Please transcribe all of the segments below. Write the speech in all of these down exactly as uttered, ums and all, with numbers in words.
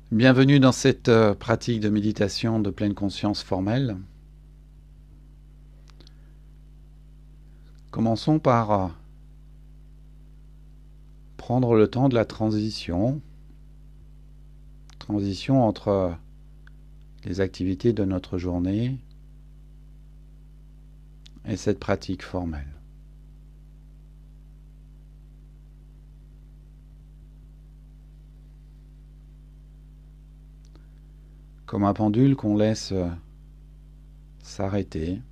Bienvenue dans cette euh, pratique de méditation de pleine conscience formelle. Commençons par euh, prendre le temps de la transition, transition entre euh, les activités de notre journée et cette pratique formelle. Comme un pendule qu'on laisse euh, s'arrêter,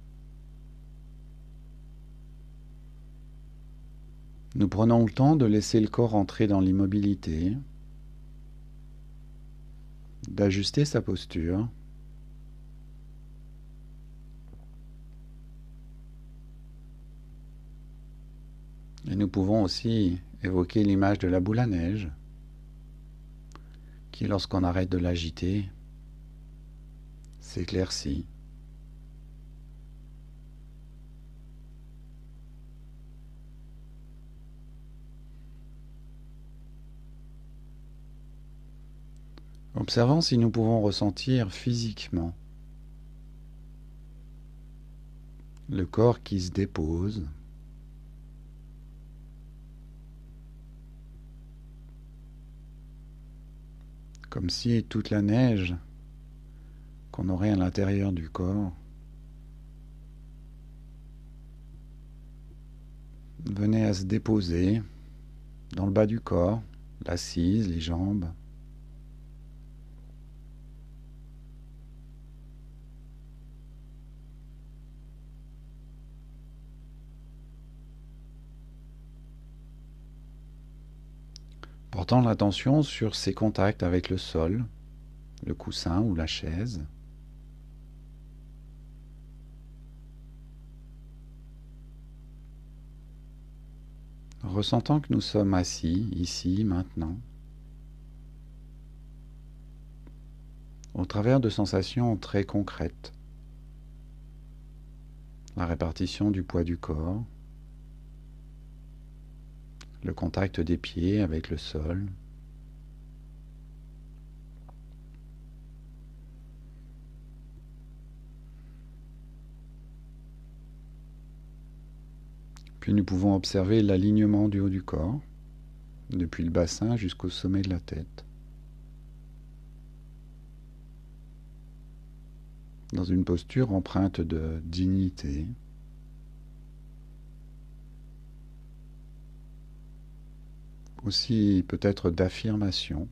nous prenons le temps de laisser le corps entrer dans l'immobilité, d'ajuster sa posture, et nous pouvons aussi évoquer l'image de la boule à neige, qui, lorsqu'on arrête de l'agiter, s'éclaircit. Observons si nous pouvons ressentir physiquement le corps qui se dépose, comme si toute la neige qu'on aurait à l'intérieur du corps venait à se déposer dans le bas du corps, l'assise, les jambes. Portant l'attention sur ses contacts avec le sol, le coussin ou la chaise. Ressentant que nous sommes assis, ici, maintenant, au travers de sensations très concrètes. La répartition du poids du corps, le contact des pieds avec le sol, puis nous pouvons observer l'alignement du haut du corps, depuis le bassin jusqu'au sommet de la tête, dans une posture empreinte de dignité, aussi peut-être d'affirmation,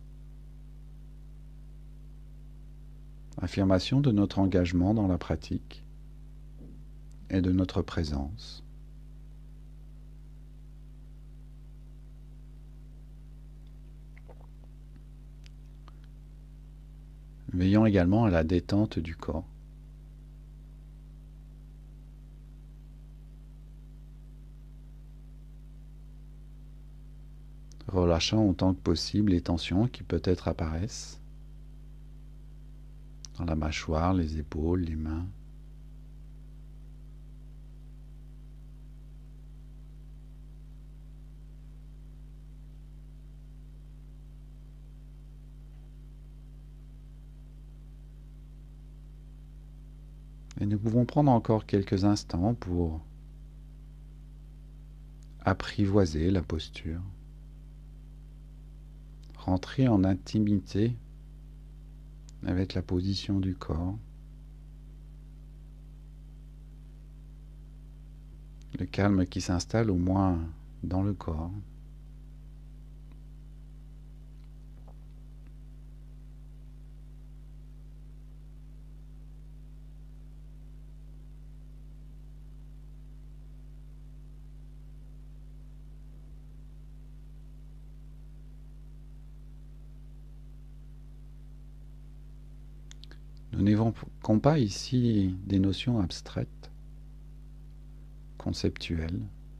affirmation de notre engagement dans la pratique et de notre présence. Veillons également à la détente du corps. Relâchant autant que possible les tensions qui peut-être apparaissent dans la mâchoire, les épaules, les mains. Et nous pouvons prendre encore quelques instants pour apprivoiser la posture, rentrer en intimité avec la position du corps, le calme qui s'installe au moins dans le corps. Nous n'évoquons pas ici des notions abstraites, conceptuelles.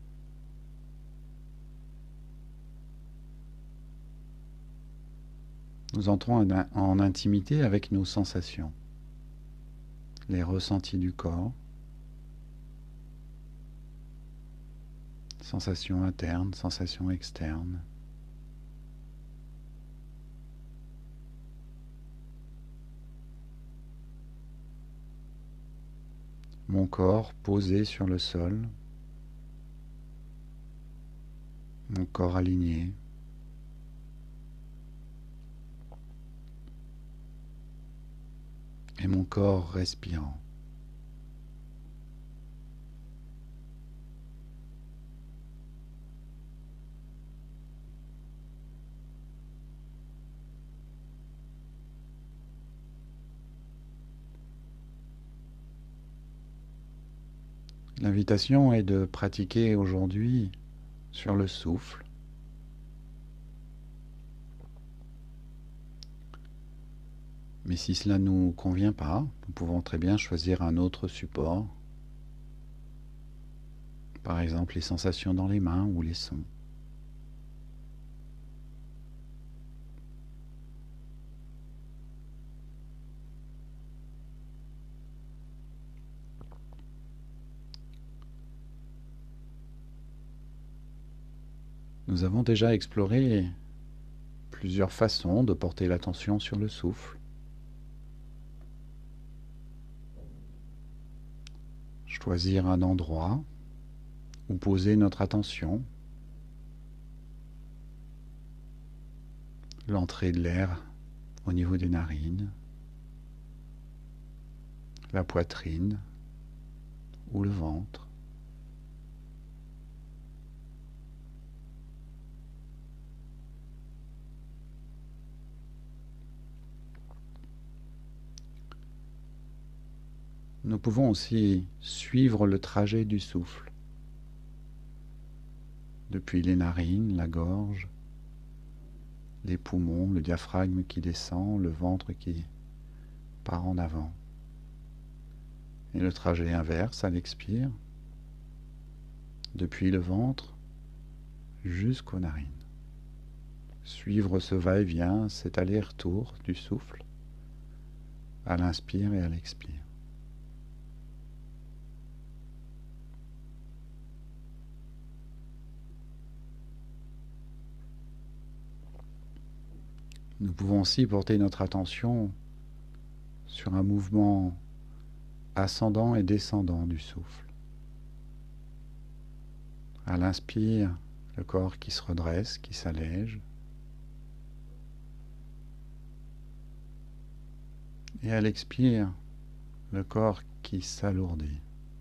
Nous entrons en, en intimité avec nos sensations, les ressentis du corps, sensations internes, sensations externes. mon corps posé sur le sol, mon corps aligné. Et mon corps respirant. L'invitation est de pratiquer aujourd'hui sur le souffle. Mais si cela ne nous convient pas, nous pouvons très bien choisir un autre support. Par exemple, les sensations dans les mains ou les sons. Nous avons déjà exploré plusieurs façons de porter l'attention sur le souffle. Choisir un endroit où poser notre attention. L'entrée de l'air au niveau des narines, la poitrine ou le ventre. Nous pouvons aussi suivre le trajet du souffle, depuis les narines, la gorge, les poumons, le diaphragme qui descend, le ventre qui part en avant. Et le trajet inverse à l'expire, depuis le ventre jusqu'aux narines. Suivre ce va-et-vient, cet aller-retour du souffle, à l'inspire et à l'expire. Nous pouvons aussi porter notre attention sur un mouvement ascendant et descendant du souffle. À l'inspire, le corps qui se redresse, qui s'allège. Et à l'expire, le corps qui s'alourdit.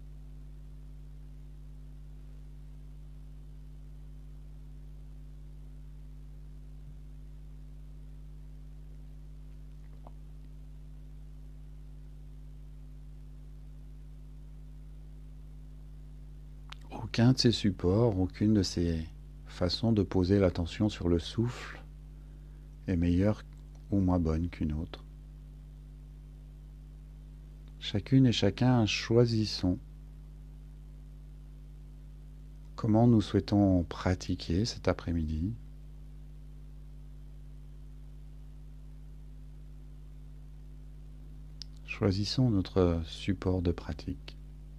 Aucun de ces supports, aucune de ces façons de poser l'attention sur le souffle est meilleure ou moins bonne qu'une autre. Chacune et chacun choisissons comment nous souhaitons pratiquer cet après-midi. Choisissons notre support de pratique.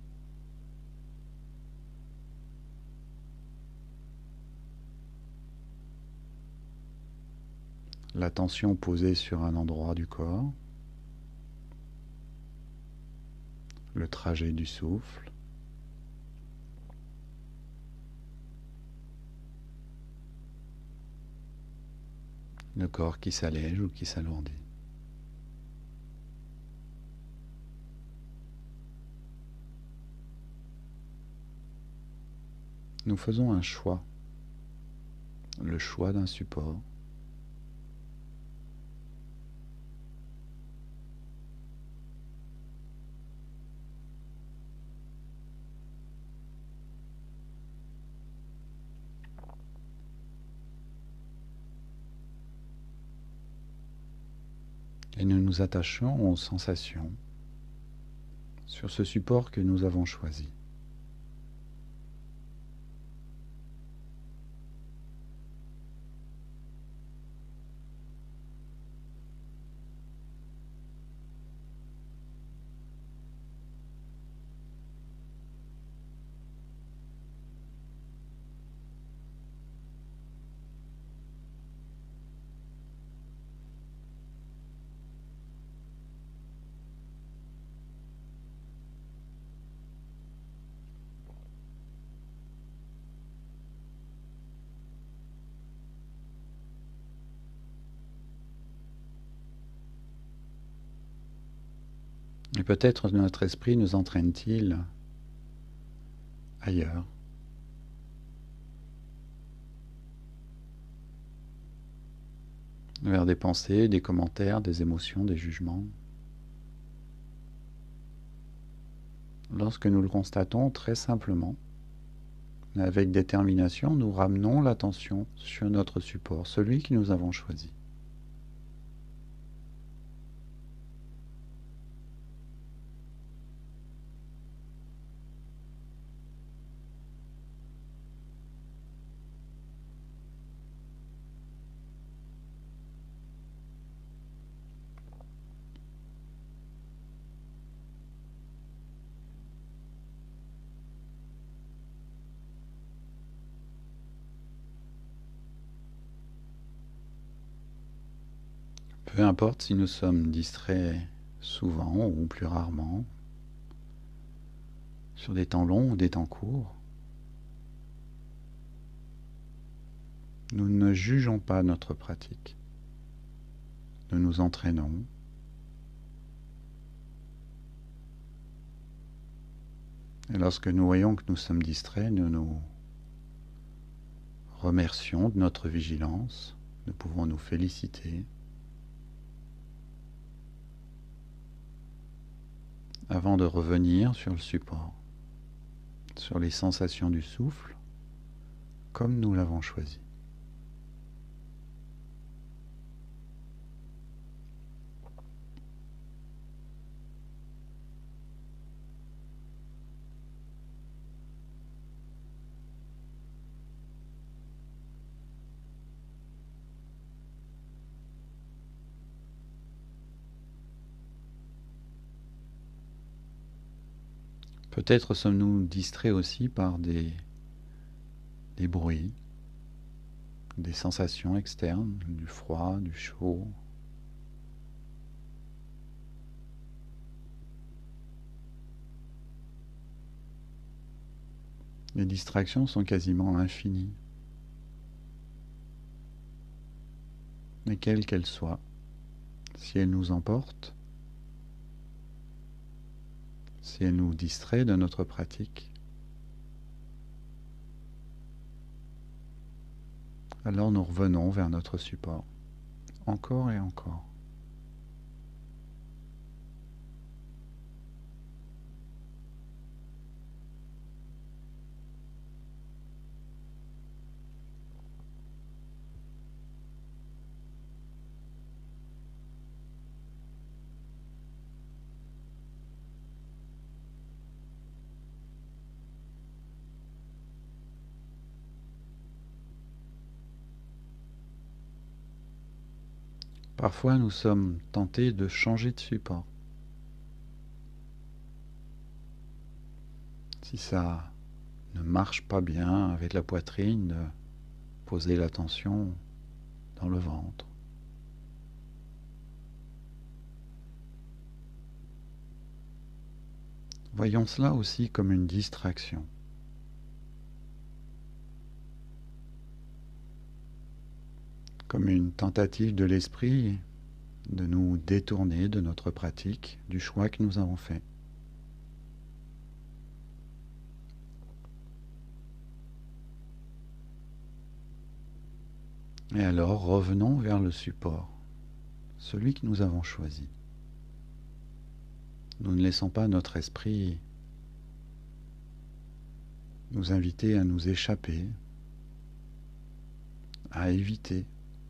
L'attention posée sur un endroit du corps, le trajet du souffle, le corps qui s'allège ou qui s'alourdit. Nous faisons un choix, le choix d'un support. Et nous nous attachons aux sensations sur ce support que nous avons choisi. Et peut-être notre esprit nous entraîne-t-il ailleurs, vers des pensées, des commentaires, des émotions, des jugements. Lorsque nous le constatons très simplement, avec détermination, nous ramenons l'attention sur notre support, celui que nous avons choisi. Peu importe si nous sommes distraits souvent ou plus rarement, sur des temps longs ou des temps courts, nous ne jugeons pas notre pratique. Nous nous entraînons. Et lorsque nous voyons que nous sommes distraits, nous nous remercions de notre vigilance. Nous pouvons nous féliciter avant de revenir sur le support, sur les sensations du souffle, comme nous l'avons choisi. Peut-être sommes-nous distraits aussi par des, des bruits, des sensations externes, du froid, du chaud. Les distractions sont quasiment infinies. Mais quelles qu'elles soient, si elles nous emportent, si elles nous distraient de notre pratique, alors nous revenons vers notre support, encore et encore. Parfois, nous sommes tentés de changer de support. Si ça ne marche pas bien avec la poitrine, de poser l'attention dans le ventre. Voyons cela aussi comme une distraction. Comme une tentative de l'esprit de nous détourner de notre pratique, du choix que nous avons fait. Et alors revenons vers le support, celui que nous avons choisi. Nous ne laissons pas notre esprit nous inviter à nous échapper, à éviter.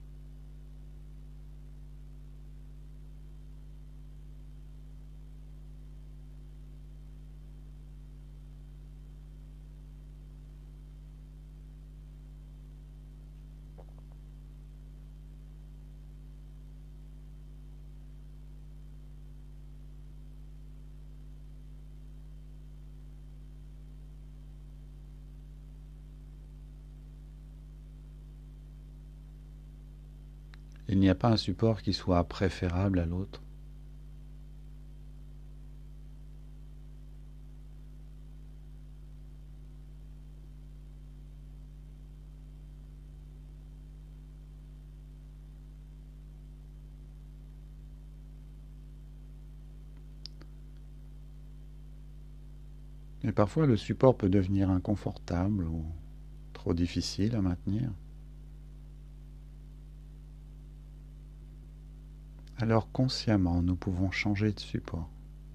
Il n'y a pas un support qui soit préférable à l'autre. Mais parfois le support peut devenir inconfortable ou trop difficile à maintenir. Alors consciemment, nous pouvons changer de support.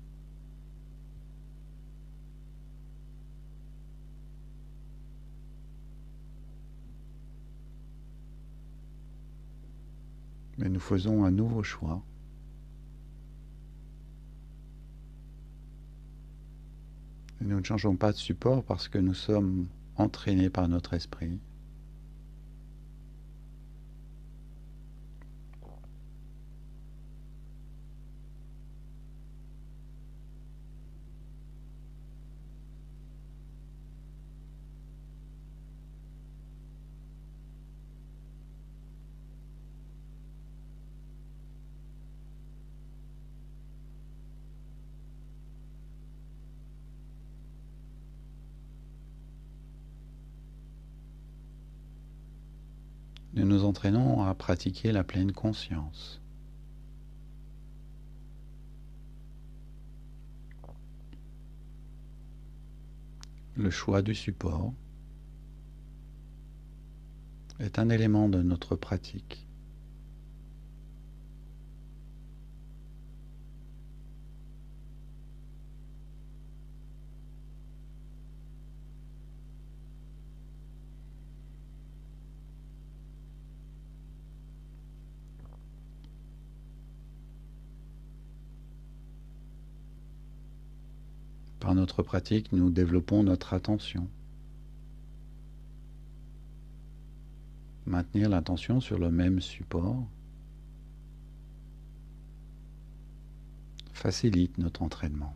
Mais nous faisons un nouveau choix. Et nous ne changeons pas de support parce que nous sommes entraînés par notre esprit. Nous nous entraînons à pratiquer la pleine conscience. Le choix du support est un élément de notre pratique. Par notre pratique, nous développons notre attention. Maintenir l'attention sur le même support facilite notre entraînement.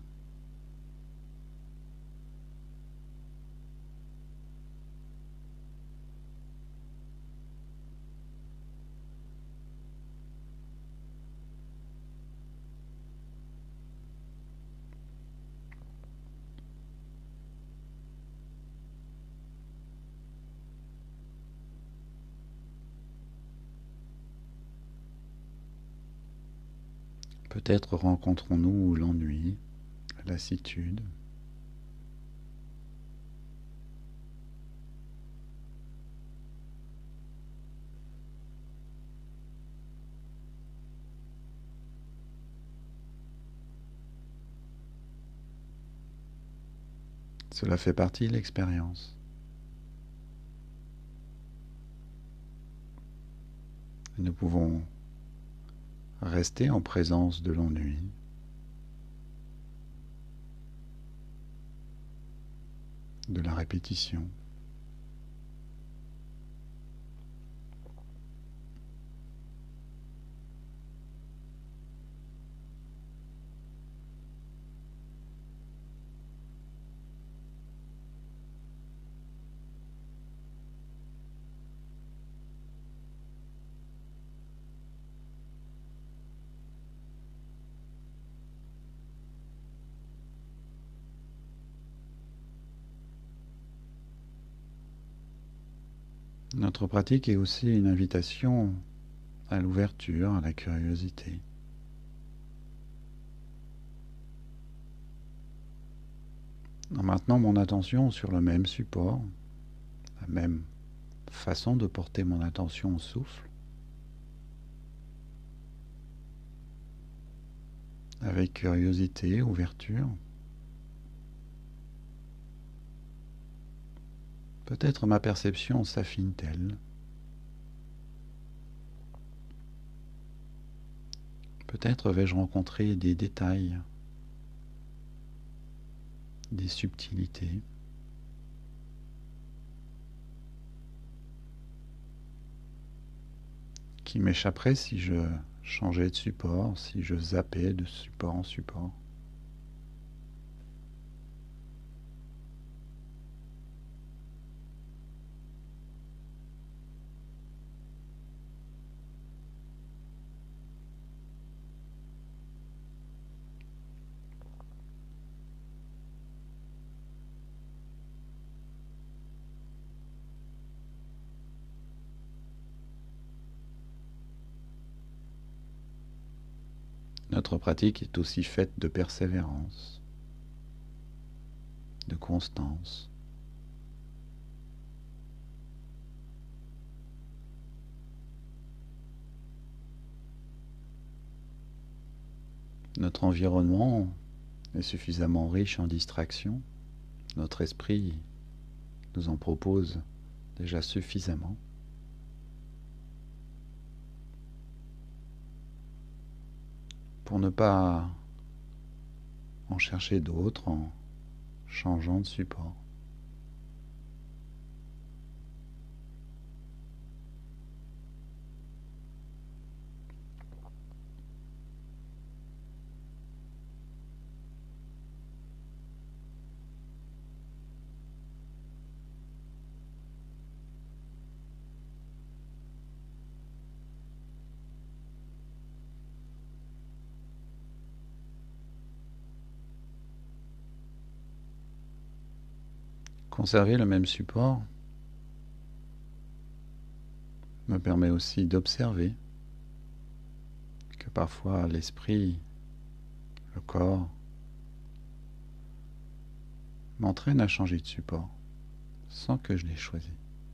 Peut-être rencontrons-nous l'ennui, la lassitude. Cela fait partie de l'expérience. Nous pouvons rester en présence de l'ennui, de la répétition. Notre pratique est aussi une invitation à l'ouverture, à la curiosité. En maintenant mon attention sur le même support, la même façon de porter mon attention au souffle, avec curiosité, ouverture, peut-être ma perception s'affine-t-elle. Peut-être vais-je rencontrer des détails, des subtilités. Qui m'échapperaient si je changeais de support, si je zappais de support en support. Notre pratique est aussi faite de persévérance. de constance. Notre environnement est suffisamment riche en distractions. Notre esprit nous en propose déjà suffisamment. Pour ne pas en chercher d'autres en changeant de support. Conserver le même support me permet aussi d'observer que parfois l'esprit, le corps, m'entraîne à changer de support sans que je l'ai choisi.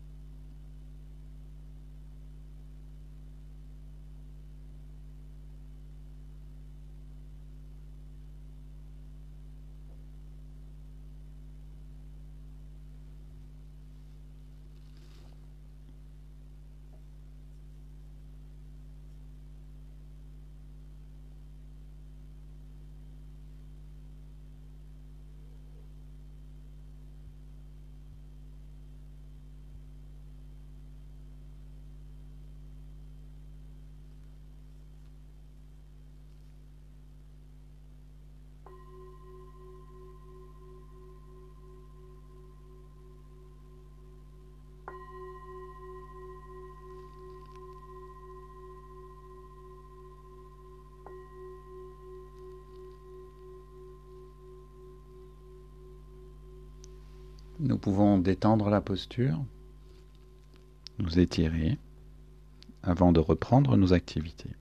Nous pouvons détendre la posture, nous étirer, avant de reprendre nos activités.